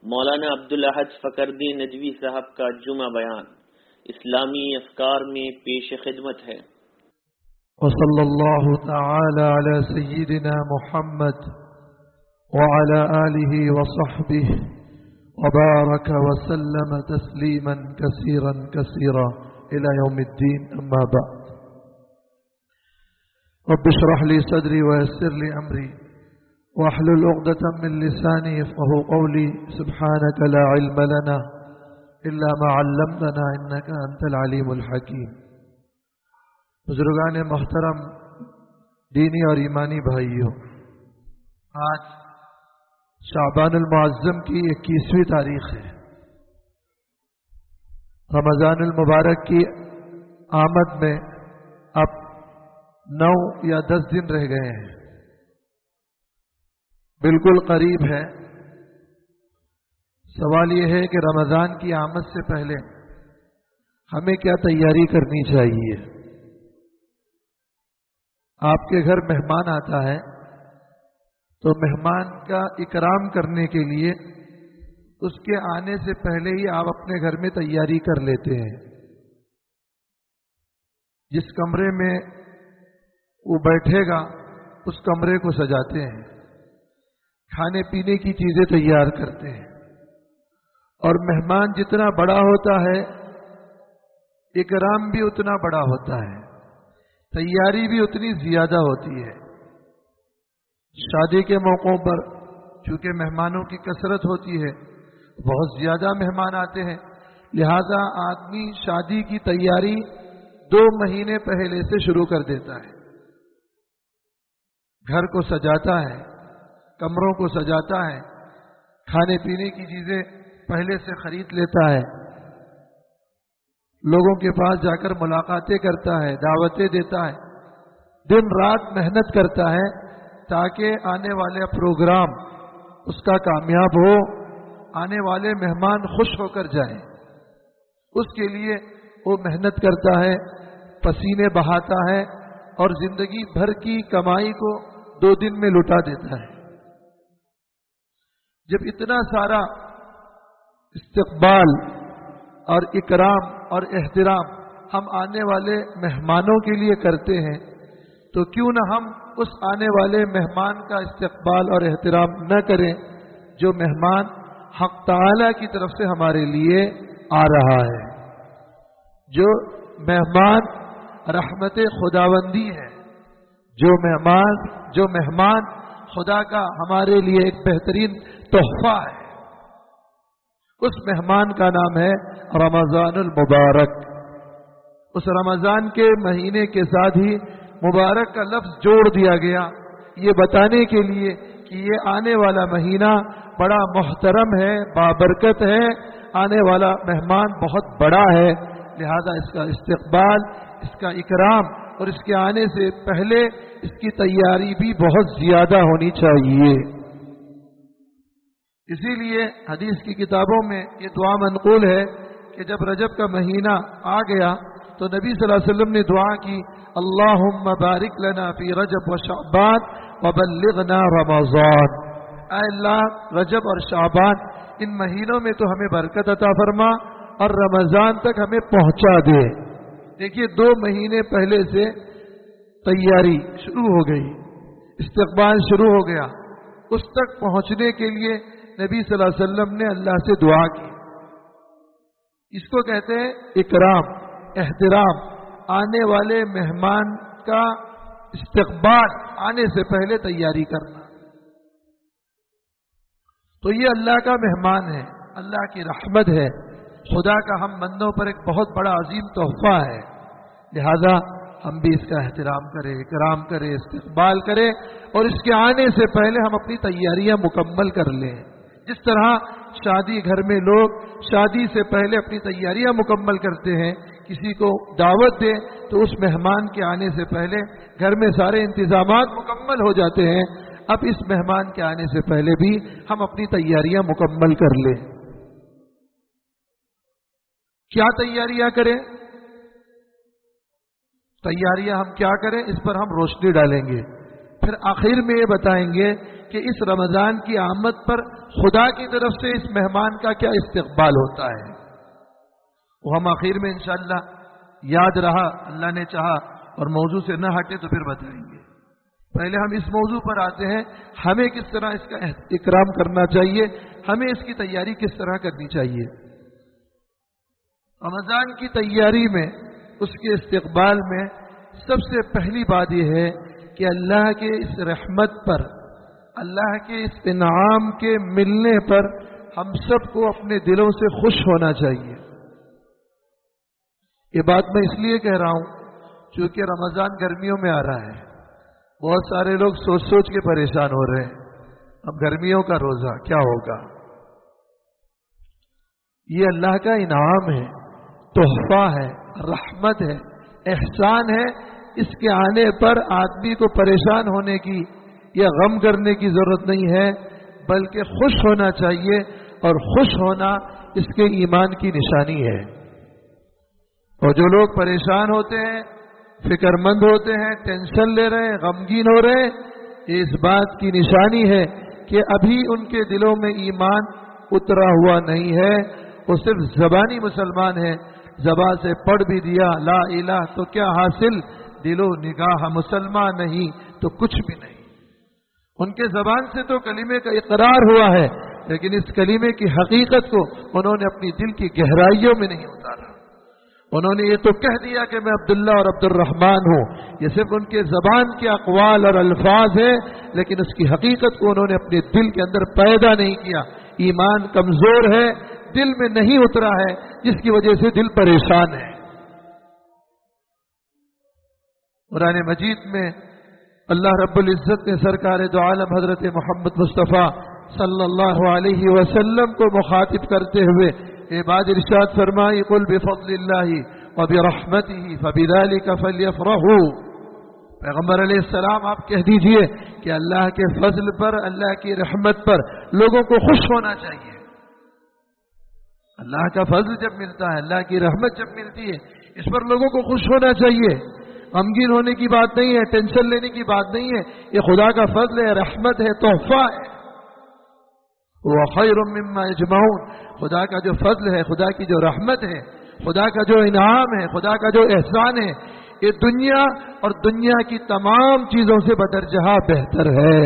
مولانا عبدالاحد فقردی ندوی صاحب کا جمعہ بیان اسلامی افکار میں پیش خدمت ہے۔ وصلی اللہ تعالی علی سیدنا محمد وعلى آله وصحبه وبارك وسلم تسليما كثيرا كثيرا إلى يوم الدين، أما بعد. رب اشرح لي صدري ويسر لي أمري واحلل عقدة من لساني يفقهوا قولي. سبحانك لا علم لنا إلا ما علمتنا إنك أنت العليم الحكيم. بزرگان محترم، دینی اور ایمانی بھائیوں، آج شعبان المعظم کی 21ویں تاریخ ہے۔ رمضان المبارک کی آمد میں اب 9 یا 10 دن رہ گئے ہیں، بالکل قریب ہے۔ سوال یہ ہے کہ رمضان کی آمد سے پہلے ہمیں کیا تیاری کرنی چاہیے؟ آپ کے گھر مہمان آتا ہے تو مہمان کا اکرام کرنے کے لیے اس کے آنے سے پہلے ہی آپ اپنے گھر میں تیاری کر لیتے ہیں۔ جس کمرے میں وہ بیٹھے گا اس کمرے کو سجاتے ہیں، کھانے پینے کی چیزیں تیار کرتے ہیں، اور مہمان جتنا بڑا ہوتا ہے اکرام بھی اتنا بڑا ہوتا ہے، تیاری بھی اتنی زیادہ ہوتی ہے۔ شادی کے موقعوں پر چونکہ مہمانوں کی کثرت ہوتی ہے، بہت زیادہ مہمان آتے ہیں، لہذا آدمی شادی کی تیاری 2 مہینے پہلے سے شروع کر دیتا ہے۔ گھر کو سجاتا ہے، کمروں کو سجاتا ہے، کھانے پینے کی چیزیں پہلے سے خرید لیتا ہے، لوگوں کے پاس جا کر ملاقاتیں کرتا ہے، دعوتیں دیتا ہے، دن رات محنت کرتا ہے تاکہ آنے والا پروگرام اس کا کامیاب ہو، آنے والے مہمان خوش ہو کر جائیں۔ اس کے لیے وہ محنت کرتا ہے، پسینے بہاتا ہے، اور زندگی بھر کی کمائی کو 2 دن میں لٹا دیتا ہے۔ جب اتنا سارا استقبال اور اکرام اور احترام ہم آنے والے مہمانوں کے لیے کرتے ہیں تو کیوں نہ ہم اس آنے والے مہمان کا استقبال اور احترام نہ کریں جو مہمان حق تعالی کی طرف سے ہمارے لیے آ رہا ہے، جو مہمان رحمت خداوندی ہے، جو مہمان خدا کا ہمارے لیے ایک بہترین تحفہ ہے۔ اس مہمان کا نام ہے رمضان المبارک۔ اس رمضان کے مہینے کے ساتھ ہی مبارک کا لفظ جوڑ دیا گیا، یہ بتانے کے لیے کہ یہ آنے والا مہینہ بڑا محترم ہے، بابرکت ہے، آنے والا مہمان بہت بڑا ہے، لہذا اس کا استقبال، اس کا اکرام اور اس کے آنے سے پہلے اس کی تیاری بھی بہت زیادہ ہونی چاہیے۔ اسی لیے حدیث کی کتابوں میں یہ دعا منقول ہے کہ جب رجب کا مہینہ آ گیا تو نبی صلی اللہ علیہ وسلم نے دعا کی، اللہم بارک لنا فی رجب و شعبان وبلغنا رمضان۔ اے اللہ، رجب اور شعبان ان مہینوں میں تو ہمیں برکت عطا فرما اور رمضان تک ہمیں پہنچا دے۔ دیکھیے 2 مہینے پہلے سے تیاری شروع ہو گئی، استقبال شروع ہو گیا۔ اس تک پہنچنے کے لیے نبی صلی اللہ علیہ وسلم نے اللہ سے دعا کی۔ اس کو کہتے ہیں اکرام، احترام، آنے والے مہمان کا استقبال، آنے سے پہلے تیاری کرنا۔ تو یہ اللہ کا مہمان ہے، اللہ کی رحمت ہے، خدا کا ہم بندوں پر ایک بہت بڑا عظیم تحفہ ہے، لہذا ہم بھی اس کا احترام کریں، اکرام کریں، استقبال کریں، اور اس کے آنے سے پہلے ہم اپنی تیاریاں مکمل کر لیں۔ جس طرح شادی گھر میں لوگ شادی سے پہلے اپنی تیاریاں مکمل کرتے ہیں، کسی کو دعوت دیں تو اس مہمان کے آنے سے پہلے گھر میں سارے انتظامات مکمل ہو جاتے ہیں، اب اس مہمان کے آنے سے پہلے بھی ہم اپنی تیاریاں مکمل کر لیں۔ کیا تیاریاں کریں؟ تیاریاں ہم کیا کریں اس پر ہم روشنی ڈالیں گے، پھر آخر میں یہ بتائیں گے کہ اس رمضان کی آمد پر خدا کی طرف سے اس مہمان کا کیا استقبال ہوتا ہے. وہ ہم آخر میں انشاءاللہ یاد رہا، اللہ نے چاہا اور موضوع سے نہ ہٹے تو پھر بتائیں گے. پہلے ہم اس موضوع پر آتے ہیں، ہمیں کس طرح اس کا اکرام کرنا چاہیے، ہمیں اس کی تیاری کس طرح کرنی چاہیے. رمضان کی تیاری میں، اس کے استقبال میں سب سے پہلی بات یہ ہے کہ اللہ کے اس رحمت پر، اللہ کے اس انعام کے ملنے پر ہم سب کو اپنے دلوں سے خوش ہونا چاہیے. یہ بات میں اس لیے کہہ رہا ہوں چونکہ رمضان گرمیوں میں آ رہا ہے. بہت سارے لوگ سوچ سوچ کے پریشان ہو رہے ہیں، اب گرمیوں کا روزہ کیا ہوگا. یہ اللہ کا انعام ہے، تحفہ ہے، رحمت ہے، احسان ہے. اس کے آنے پر آدمی کو پریشان ہونے کی یا غم کرنے کی ضرورت نہیں ہے، بلکہ خوش ہونا چاہیے، اور خوش ہونا اس کے ایمان کی نشانی ہے. اور جو لوگ پریشان ہوتے ہیں، فکر مند ہوتے ہیں، ٹینشن لے رہے ہیں، غمگین ہو رہے ہیں، یہ اس بات کی نشانی ہے کہ ابھی ان کے دلوں میں ایمان اترا ہوا نہیں ہے. وہ صرف زبانی مسلمان ہے، زبان سے پڑھ بھی دیا لا الہ تو کیا حاصل، دل و نگاہ مسلمان نہیں تو کچھ بھی نہیں. ان کے زبان سے تو کلمے کا اقرار ہوا ہے، لیکن اس کلمے کی حقیقت کو انہوں نے اپنی دل کی گہرائیوں میں نہیں اتارا. انہوں نے یہ تو کہہ دیا کہ میں عبداللہ اور عبد الرحمن ہوں، یہ صرف ان کے زبان کے اقوال اور الفاظ ہیں، لیکن اس کی حقیقت کو انہوں نے اپنے دل کے اندر پیدا نہیں کیا. ایمان کمزور ہے، دل میں نہیں اترا ہے، جس کی وجہ سے دل پریشان ہے. قرآن مجید میں اللہ رب العزت نے سرکار دو عالم حضرت محمد مصطفیٰ صلی اللہ علیہ وسلم کو مخاطب کرتے ہوئے بات ارشاد فرمائی، قل بفضل اللہ وبرحمتہ فبذلک فلیفرحوا. پیغمبر علیہ السلام آپ کہہ دیجئے کہ اللہ کے فضل پر، اللہ کی رحمت پر لوگوں کو خوش ہونا چاہیے. اللہ کا فضل جب ملتا ہے، اللہ کی رحمت جب ملتی ہے، اس پر لوگوں کو خوش ہونا چاہیے. غمگین ہونے کی بات نہیں ہے، ٹینشن لینے کی بات نہیں ہے. یہ خدا کا فضل ہے، رحمت ہے، تحفہ ہے. وہ خیر مما یجمعون، خدا کا جو فضل ہے، خدا کی جو رحمت ہے، خدا کا جو انعام ہے، خدا کا جو احسان ہے، یہ دنیا اور دنیا کی تمام چیزوں سے بدرجہ بہتر ہے.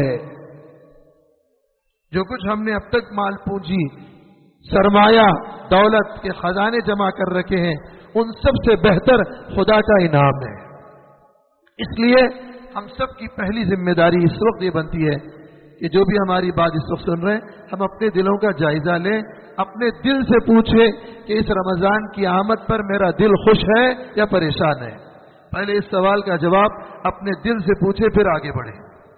جو کچھ ہم نے اب تک مال پونجی، سرمایہ، دولت کے خزانے جمع کر رکھے ہیں، ان سب سے بہتر خدا کا انعام ہے. اس لیے ہم سب کی پہلی ذمہ داری اس وقت یہ بنتی ہے کہ جو بھی ہماری بات اس وقت سن رہے ہیں، ہم اپنے دلوں کا جائزہ لیں، اپنے دل سے پوچھیں کہ اس رمضان کی آمد پر میرا دل خوش ہے یا پریشان ہے. پہلے اس سوال کا جواب اپنے دل سے پوچھیں، پھر آگے بڑھیں.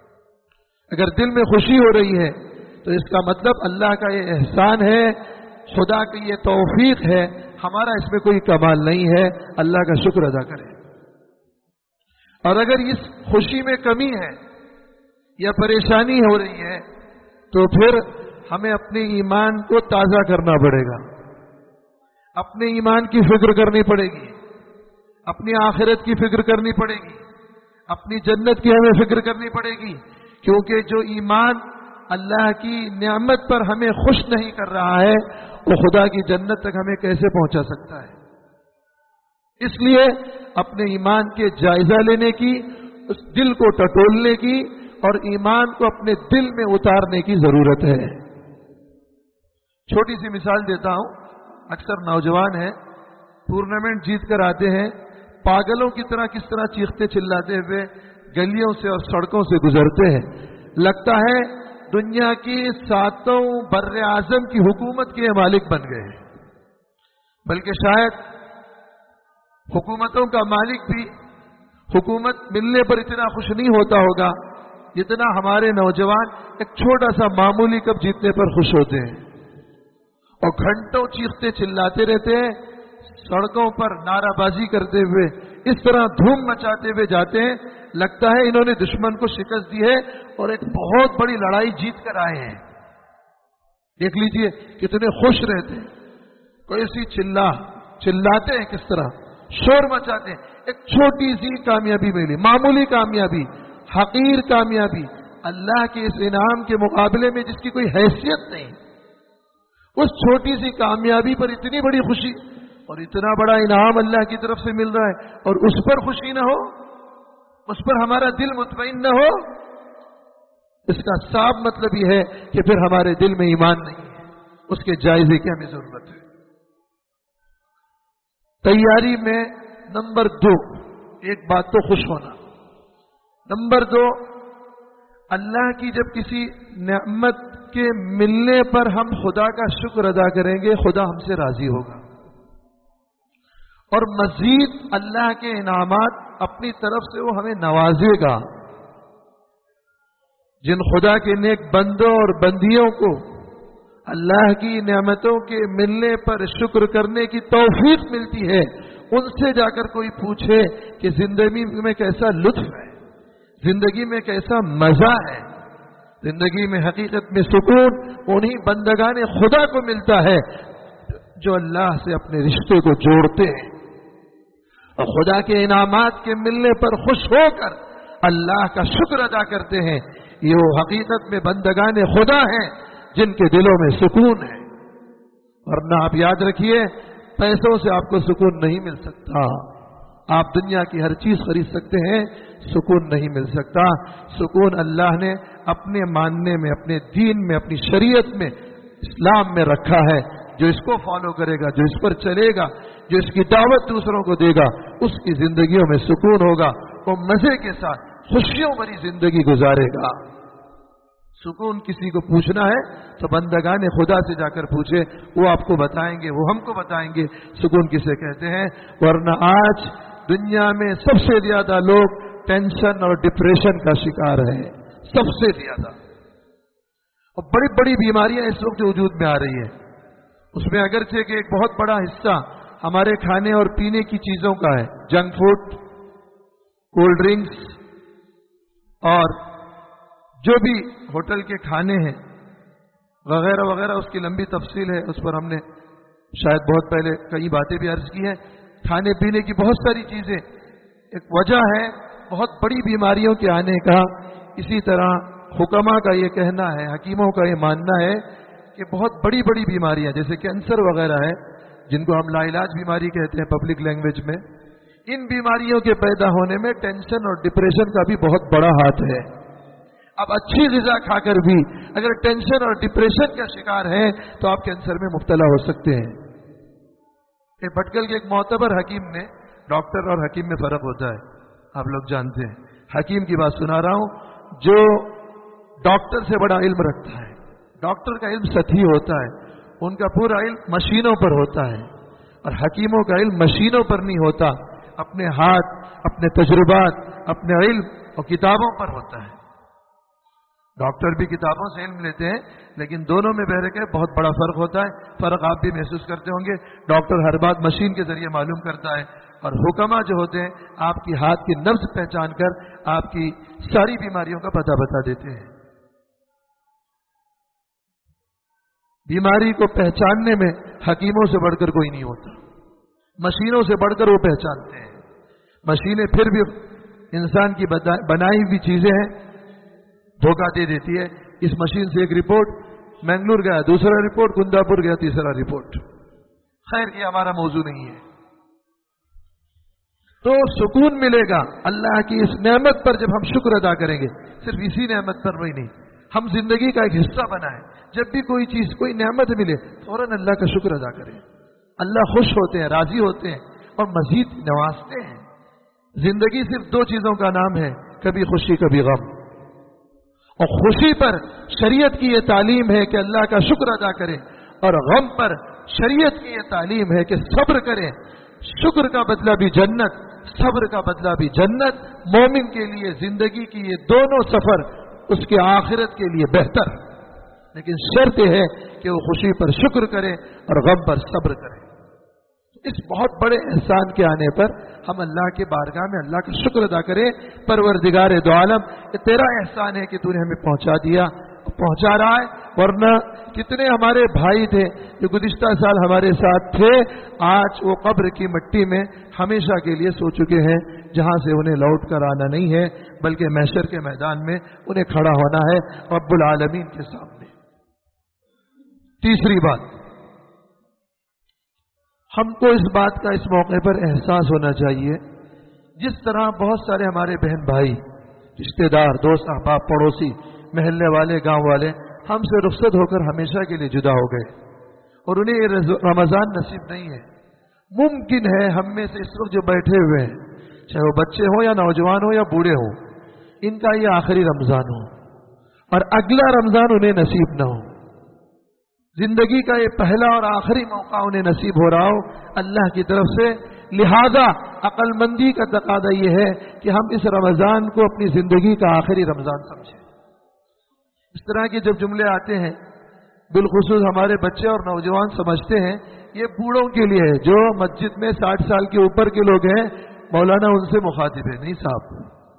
اگر دل میں خوشی ہو رہی ہے تو اس کا مطلب اللہ کا یہ احسان ہے، خدا کی یہ توفیق ہے، ہمارا اس میں کوئی کمال نہیں ہے. اللہ کا شکر ادا کریں. اور اگر اس خوشی میں کمی ہے یا پریشانی ہو رہی ہے تو پھر ہمیں اپنے ایمان کو تازہ کرنا پڑے گا. اپنے ایمان کی فکر کرنی پڑے گی، اپنی آخرت کی فکر کرنی پڑے گی، اپنی جنت کی ہمیں فکر کرنی پڑے گی. کیونکہ جو ایمان اللہ کی نعمت پر ہمیں خوش نہیں کر رہا ہے، وہ خدا کی جنت تک ہمیں کیسے پہنچا سکتا ہے. اس لیے اپنے ایمان کے جائزہ لینے کی، اس دل کو ٹٹولنے کی اور ایمان کو اپنے دل میں اتارنے کی ضرورت ہے. چھوٹی سی مثال دیتا ہوں. اکثر نوجوان ہیں، ٹورنامنٹ جیت کر آتے ہیں، پاگلوں کی طرح کس طرح چیختے چلاتے ہوئے گلیوں سے اور سڑکوں سے گزرتے ہیں. لگتا ہے دنیا کی 7 بر اعظم کی حکومت کے مالک بن گئے ہیں. بلکہ شاید حکومتوں کا مالک بھی حکومت ملنے پر اتنا خوش نہیں ہوتا ہوگا جتنا ہمارے نوجوان ایک چھوٹا سا معمولی کپ جیتنے پر خوش ہوتے ہیں. اور گھنٹوں چیختے چلاتے رہتے ہیں، سڑکوں پر نعرہ بازی کرتے ہوئے اس طرح دھوم مچاتے ہوئے جاتے ہیں، لگتا ہے انہوں نے دشمن کو شکست دی ہے اور ایک بہت بڑی لڑائی جیت کر آئے ہیں. دیکھ لیجئے کتنے خوش رہتے ہیں. کیسی چلاتے ہیں، کس طرح شور مچاتے ہیں. ایک چھوٹی سی کامیابی ملی، معمولی کامیابی، حقیر کامیابی، अल्लाह के इस इनाम के मुकाबले में जिसकी कोई हैसियत नहीं, उस छोटी सी कामयाबी पर इतनी बड़ी खुशी और इतना बड़ा इनाम अल्लाह की तरफ से मिल रहा है और उस पर खुशी न हो, उस पर हमारा दिल मुतमईन न हो, इसका साफ मतलब यह है कि फिर हमारे दिल में ईमान नहीं है, उसके जायजे की हमें जरूरत है। तैयारी में नंबर 2, एक बात तो खुश होना। नंबर 2, अल्लाह की जब किसी नेमत के मिलने पर हम खुदा का शुक्र अदा करेंगे, खुदा हमसे राजी होगा और मजीद अल्लाह के इनामात अपनी तरफ से वो हमें नवाजेगा। जिन खुदा के नेक बंदों और बंदियों को अल्लाह की नेमतों के मिलने पर शुक्र करने की तौफीक मिलती है, उनसे जाकर कोई पूछे कि जिंदगी में कैसा लुत्फ है, जिंदगी में कैसा मजा है, जिंदगी में हकीकत में सुकून उन्हीं बंदगाने खुदा को मिलता है जो अल्लाह से अपने रिश्ते को जोड़ते हैं और खुदा के इनामात के मिलने पर खुश होकर अल्लाह का शुक्र अदा करते हैं। ये वो हकीकत में बंदगाने खुदा हैं जिनके दिलों में सुकून है। वरना आप याद रखिए, पैसों से आपको सुकून नहीं मिल सकता। आप दुनिया की हर चीज खरीद सकते हैं, सुकून नहीं मिल सकता। सुकून अल्लाह ने अपने मानने में, अपने दीन में, अपनी शरीयत में, इस्लाम में रखा है। जो इसको फॉलो करेगा, जो इस पर चलेगा, जो इसकी दावत दूसरों को देगा, उसकी जिंदगियों में सुकून होगा, वो मजे के साथ खुशियों भरी जिंदगी गुजारेगा। सुकून किसी को पूछना है तो बंदगाने खुदा से जाकर पूछे, वो आपको बताएंगे, वो हमको बताएंगे सुकून किसे कहते हैं। वरना आज दुनिया में सबसे ज्यादा लोग टेंशन और डिप्रेशन का शिकार है, सबसे ज्यादा। और बड़ी बड़ी बीमारियां इस वक्त वजूद में आ रही है। उसमें अगरचे कि एक बहुत बड़ा हिस्सा हमारे खाने और पीने की चीजों का है, जंक फूड, कोल्ड ड्रिंक्स और जो भी होटल के खाने हैं वगैरह वगैरह। उसकी लंबी तफसील है, उस पर हमने शायद बहुत पहले कई बातें भी अर्ज की हैं। खाने पीने की बहुत सारी चीजें एक वजह है बहुत बड़ी बीमारियों के आने का। इसी तरह हुक्मा का ये कहना है, हकीमों का ये मानना है कि बहुत बड़ी बड़ी बीमारियां जैसे कैंसर वगैरह है, जिनको हम लाइलाज बीमारी कहते हैं पब्लिक लैंग्वेज में, इन बीमारियों के पैदा होने में टेंशन और डिप्रेशन का भी बहुत बड़ा हाथ है। अब अच्छी ग़िज़ा खाकर भी अगर टेंशन और डिप्रेशन का शिकार हैं तो आप कैंसर में मुब्तला हो सकते हैं। भटकल के एक मोतबर हकीम ने, डॉक्टर और हकीम में फर्क होता है, आप लोग जानते हैं। हकीम की बात सुना रहा हूं जो डॉक्टर से बड़ा इल्म रखता है। डॉक्टर का इल्म सतही होता है, उनका पूरा इल्म मशीनों पर होता है, और हकीमों का इल्म मशीनों पर नहीं होता, अपने हाथ, अपने तजुर्बात, अपने इल्म और किताबों पर होता है। डॉक्टर भी किताबों से इल्म लेते हैं, लेकिन दोनों में बहरे के बहुत बड़ा फर्क होता है। फर्क आप भी महसूस करते होंगे। डॉक्टर हर बात मशीन के जरिए मालूम करता है, और हुक्मा जो होते हैं आपकी हाथ की नब्ज पहचान कर आपकी सारी बीमारियों का पता बता देते हैं। बीमारी को पहचानने में हकीमों से बढ़कर कोई नहीं होता, मशीनों से बढ़कर वो पहचानते हैं। मशीनें फिर भी इंसान की बनाई हुई चीजें हैं, धोखा दे देती है। इस मशीन से एक रिपोर्ट मैंगलोर गया, दूसरा रिपोर्ट कुंदापुर गया, तीसरा रिपोर्ट। खैर ये हमारा मौजू नहीं है। तो सुकून मिलेगा अल्लाह की इस नेमत पर जब हम शुक्र अदा करेंगे। सिर्फ इसी नेमत पर वही नहीं, हम जिंदगी का एक हिस्सा बनाए। जब भी कोई चीज, कोई नेमत मिले, फौरन अल्लाह का शुक्र अदा करें। अल्लाह खुश होते हैं, राजी होते हैं और मजीद नवाजते हैं। जिंदगी सिर्फ दो चीजों का नाम है, कभी खुशी कभी गम। और खुशी पर शरीयत की ये तालीम है कि अल्लाह का शुक्र अदा करें, और गम पर शरीयत की ये तालीम है कि सब्र करें। शुक्र का बदला भी जन्नत, सब्र का बदला भी जन्नत। मोमिन के लिए जिंदगी की ये दोनों सफर उसके आखिरत के लिए बेहतर, लेकिन शर्त है कि वो खुशी पर शुक्र करे और गम पर सब्र करे। इस बहुत बड़े एहसान के आने पर हम अल्लाह के बारगाह में अल्लाह का शुक्र अदा करें। परवरदिगार दो आलम, ये तेरा एहसान है कि तूने हमें पहुंचा दिया, पहुंचा रहा है। वरना कितने हमारे भाई थे जो गुज़िश्ता साल हमारे साथ थे, आज वो कब्र की मिट्टी में हमेशा के लिए सो चुके हैं। जहां से उन्हें लौट कर आना नहीं है, बल्कि महशर के मैदान में उन्हें खड़ा होना है रब्बुल आलमीन के सामने। तीसरी बात, हमको इस बात का इस मौके पर एहसास होना चाहिए, जिस तरह बहुत सारे हमारे बहन भाई, रिश्तेदार, दोस्त, अहबाब, पड़ोसी, महल्ले वाले, गांव वाले हमसे रुखसत होकर हमेशा के लिए जुदा हो गए और उन्हें ये रमजान नसीब नहीं है। मुमकिन है हम में से इस वक्त जो बैठे हुए हैं, चाहे वो बच्चे हो या नौजवान हो या बूढ़े हो, इनका ये आखिरी रमजान हो और अगला रमजान उन्हें नसीब ना हो। जिंदगी का ये पहला और आखिरी मौका उन्हें नसीब हो रहा हो अल्लाह की तरफ से। लिहाजा अक्लमंदी का तकादा ये है कि हम इस रमजान को अपनी जिंदगी का आखिरी रमजान समझें। इस तरह के जब जुमले आते हैं, बिलखुसूस हमारे बच्चे और नौजवान समझते हैं ये बूढ़ों के लिए है, जो मस्जिद में 60 साल के ऊपर के लोग हैं, मौलाना उनसे मुखातिब है। नहीं साहब,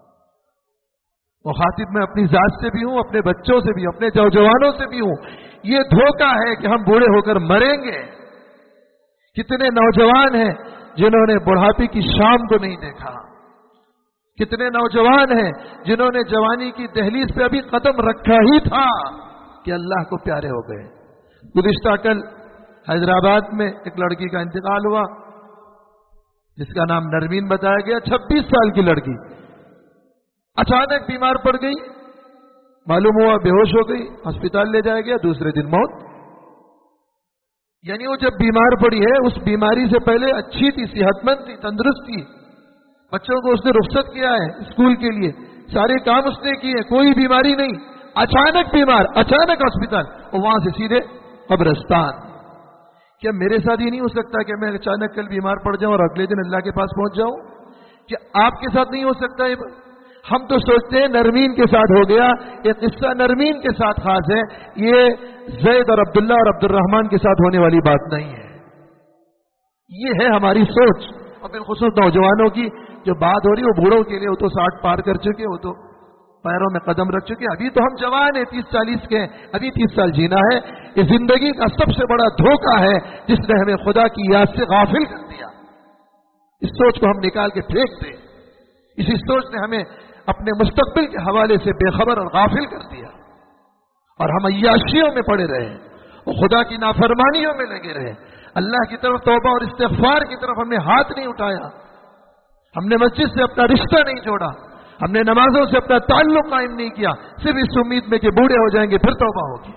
मुखातिब मैं अपनी जात से भी हूं, अपने बच्चों से भी, अपने नौजवानों से भी हूं। ये धोखा है कि हम बूढ़े होकर मरेंगे। कितने नौजवान हैं जिन्होंने बुढ़ापे की शाम को नहीं देखा, कितने नौजवान हैं जिन्होंने जवानी की दहलीज पे अभी कदम रखा ही था कि अल्लाह को प्यारे हो गए। गुज़िश्ता कल हैदराबाद में एक लड़की का इंतकाल हुआ जिसका नाम नरमीन बताया गया। 26 साल की लड़की अचानक बीमार पड़ गई, मालूम हुआ बेहोश हो गई, अस्पताल ले जाया गया, दूसरे दिन मौत। यानी वो जब बीमार पड़ी है, उस बीमारी से पहले अच्छी थी, सेहतमंद थी, तंदुरुस्त थी, बच्चों को उसने रुखसत किया है स्कूल के लिए, सारे काम उसने किए, कोई बीमारी नहीं। अचानक बीमार, अचानक अस्पताल और वहां से सीधे कब्रिस्तान। क्या मेरे साथ ही नहीं हो सकता कि मैं अचानक कल बीमार पड़ जाऊं और अगले दिन अल्लाह के पास पहुंच जाऊं? क्या आपके साथ नहीं हो सकता है? हम तो सोचते हैं नरमीन के साथ हो गया। ये किस्सा नरमीन के साथ खास है, ये जैद और अब्दुल्ला और अब्दुर्रहमान के साथ होने वाली बात नहीं है। ये है हमारी सोच। और बिलखुसूस नौजवानों की जो बात हो रही है वो बूढ़ों के लिए, वो तो 60 पार कर चुके, वो तो पैरों में कदम रख चुके। अभी तो हम जवान हैं, 30-40 के, अभी 30 साल जीना है। ये जिंदगी का सबसे बड़ा धोखा है जिसने हमें खुदा की याद से गाफिल कर दिया। इस सोच को हम निकाल के फेंक दें। इसी सोच ने हमें अपने मुस्तकबिल के हवाले से बेखबर और गाफिल कर दिया और हम अय्याशियों में पड़े रहे और खुदा की नाफरमानियों में लगे रहे। अल्लाह की तरफ तौबा और इस्तिग़फ़ार की तरफ हमने हाथ नहीं उठाया, हमने मस्जिद से अपना रिश्ता नहीं जोड़ा, हमने नमाजों से अपना ताल्लुक कायम नहीं किया, सिर्फ इस उम्मीद में कि बूढ़े हो जाएंगे फिर तौबा होगी।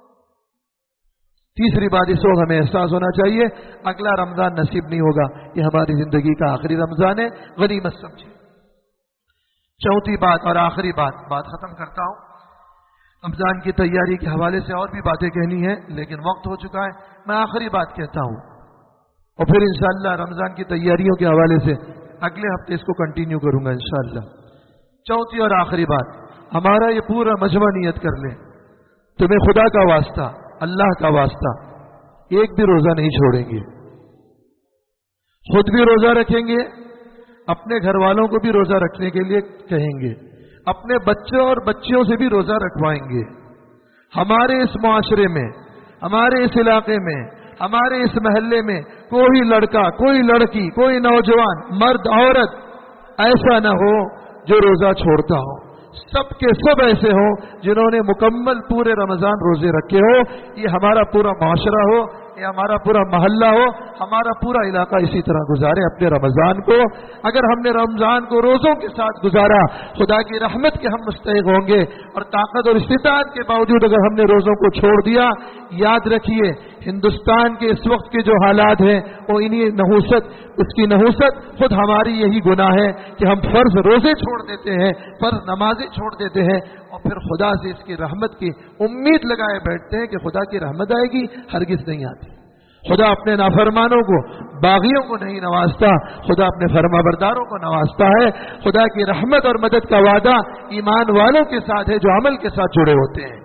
तीसरी बात, इस वक्त हमें एहसास होना चाहिए अगला रमजान नसीब नहीं होगा, ये हमारी जिंदगी का आखिरी रमजान है, गनीमत समझिए। चौथी बात और आखिरी बात खत्म करता हूं। रमजान की तैयारी के हवाले से और भी बातें कहनी है, लेकिन वक्त हो चुका है। मैं आखिरी बात कहता हूं और फिर इंशाअल्लाह रमजान की तैयारियों के हवाले से अगले हफ्ते इसको कंटिन्यू करूंगा इंशाअल्लाह। चौथी और आखिरी बात, हमारा ये पूरा मजमा नियत कर ले, तुम्हें खुदा का वास्ता, अल्लाह का वास्ता, एक भी रोजा नहीं छोड़ेंगे, खुद भी रोजा रखेंगे, अपने घर वालों को भी रोजा रखने के लिए कहेंगे, अपने बच्चों और बच्चियों से भी रोजा रखवाएंगे। हमारे इस मुआशरे में, हमारे इस इलाके में, हमारे इस महल्ले में कोई लड़का, कोई लड़की, कोई नौजवान, मर्द, औरत ऐसा न हो जो रोजा छोड़ता हो। सब के सब ऐसे हो जिन्होंने मुकम्मल पूरे रमजान रोजे रखे हो। ये हमारा पूरा माशरा हो, ये हमारा पूरा मोहल्ला हो, हमारा पूरा इलाका इसी तरह गुजारे अपने रमजान को। अगर हमने रमजान को रोजों के साथ गुजारा, खुदा की रहमत के हम मुस्तहिक होंगे। और ताकत और इस्तिताअत के बावजूद अगर हमने रोजों को छोड़ दिया, याद रखिए हिंदुस्तान के इस वक्त के जो हालात हैं वो इन्हीं नहूसत, उसकी नहूसत खुद हमारी यही गुनाह है कि हम फर्ज रोजे छोड़ देते हैं, फर्ज नमाजें छोड़ देते हैं और फिर खुदा से इसकी रहमत की उम्मीद लगाए बैठते हैं कि खुदा की रहमत आएगी। हरगिज नहीं आती। खुदा अपने नाफरमानों को, बागियों को नहीं नवाजता, खुदा अपने फरमाबरदारों को नवाजता है। खुदा की रहमत और मदद का वादा ईमान वालों के साथ है जो अमल के साथ जुड़े होते हैं।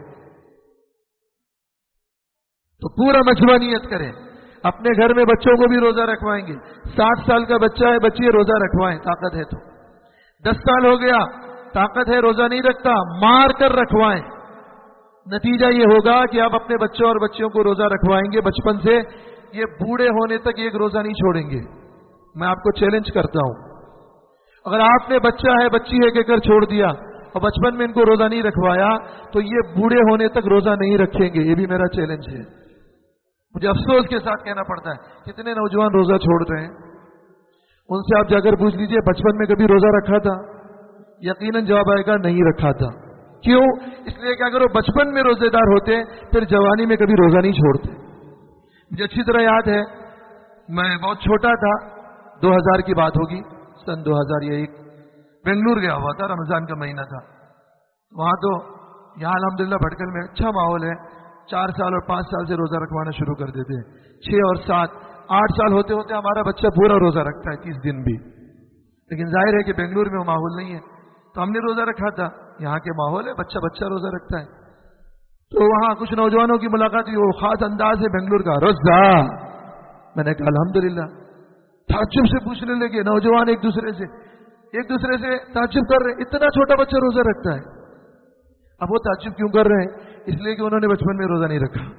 तो पूरा मजमा नियत करें, अपने घर में बच्चों को भी रोजा रखवाएंगे। 60 साल का बच्चा है, बच्ची रोजा रखवाएं, ताकत है तो। 10 साल हो गया, ताकत है, रोजा नहीं रखता, मार कर रखवाएं। नतीजा ये होगा कि आप अपने बच्चों और बच्चियों को रोजा रखवाएंगे बचपन से, ये बूढ़े होने तक एक रोजा नहीं छोड़ेंगे। मैं आपको चैलेंज करता हूं। اگر آپ نے بچہ ہے بچی ہے کہہ کر چھوڑ دیا اور بچپن میں ان کو روزہ نہیں رکھوایا تو یہ بوڑھے ہونے تک روزہ نہیں رکھیں گے. یہ بھی میرا چیلنج ہے. مجھے افسوس کے ساتھ کہنا پڑتا ہے کتنے نوجوان روزہ چھوڑ رہے ہیں. ان سے آپ جا کر پوچھ لیجئے بچپن میں کبھی روزہ رکھا تھا؟ یقیناً جواب آئے گا نہیں رکھا تھا. کیوں؟ اس لیے کہ اگر وہ بچپن میں روزے دار ہوتے پھر جوانی میں کبھی روزہ نہیں چھوڑتے. مجھے اچھی طرح یاد ہے میں بہت چھوٹا تھا, 2000 کی بات ہوگی, سن 2001 بنگلور گیا ہوا تھا, رمضان کا مہینہ تھا. وہاں تو یہاں الحمدللہ بھٹکل میں اچھا ماحول ہے, 4 سال اور 5 سال سے روزہ رکھوانا شروع کر دیتے ہیں. 6 اور 7 8 سال ہوتے ہوتے ہمارا بچہ پورا روزہ رکھتا ہے 30 دن بھی. لیکن ظاہر ہے کہ بنگلور میں وہ ماحول نہیں ہے تو ہم نے روزہ رکھا تھا. یہاں کے ماحول ہے بچہ روزہ رکھتا ہے. تو وہاں کچھ نوجوانوں کی ملاقات ہوئی, وہ خاص انداز ہے بنگلور کا, روزہ. میں نے کہا الحمدللہ. تعجب سے پوچھنے لگے نوجوان ایک دوسرے سے تعجب کر رہے ہیں اتنا چھوٹا بچہ روزہ رکھتا ہے. اب وہ تعجب کیوں کر رہے ہیں؟ اس لیے کہ انہوں نے بچپن میں روزہ نہیں رکھا,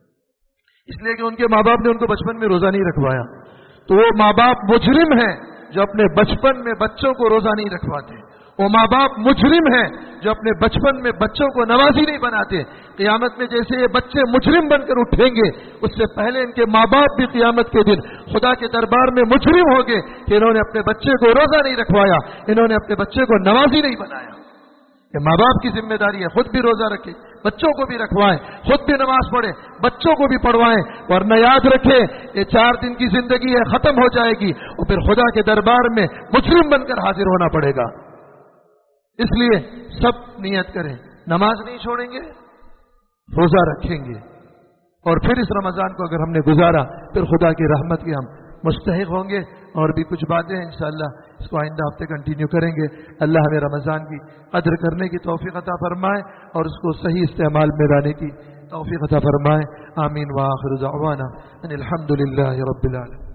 اس لیے کہ ان کے ماں باپ نے ان کو بچپن میں روزہ نہیں رکھوایا. تو وہ ماں باپ مجرم ہیں جو اپنے بچپن میں بچوں کو روزہ نہیں رکھواتے. وہ ماں باپ مجرم ہیں جو اپنے بچپن میں بچوں کو نمازی نہیں بناتے. قیامت میں جیسے یہ بچے مجرم بن کر اٹھیں گے اس سے پہلے ان کے ماں باپ بھی قیامت کے دن خدا کے دربار میں مجرم ہوں گے کہ انہوں نے اپنے بچے کو روزہ نہیں رکھوایا, انہوں نے اپنے بچے کو نمازی نہیں بنایا. یہ ماں باپ کی ذمہ داری ہے, خود بھی روزہ رکھے, بچوں کو بھی رکھوائیں, خود بھی نماز پڑھیں, بچوں کو بھی پڑھوائیں. ورنہ یاد رکھیں یہ 4 دن کی زندگی ہے, ختم ہو جائے گی اور پھر خدا کے دربار میں مجرم بن کر حاضر ہونا پڑے گا. اس لیے سب نیت کریں, نماز نہیں چھوڑیں گے, روزہ رکھیں گے, اور پھر اس رمضان کو اگر ہم نے گزارا پھر خدا کی رحمت کے ہم مستحق ہوں گے. اور بھی کچھ باتیں ہیں انشاءاللہ اس کو آئندہ ہفتے کنٹینیو کریں گے. اللہ ہمیں رمضان کی قدر کرنے کی توفیق عطا فرمائے اور اس کو صحیح استعمال میں لانے کی توفیق عطا فرمائے. آمین. وآخر دعوانا ان الحمد للہ رب العالمین.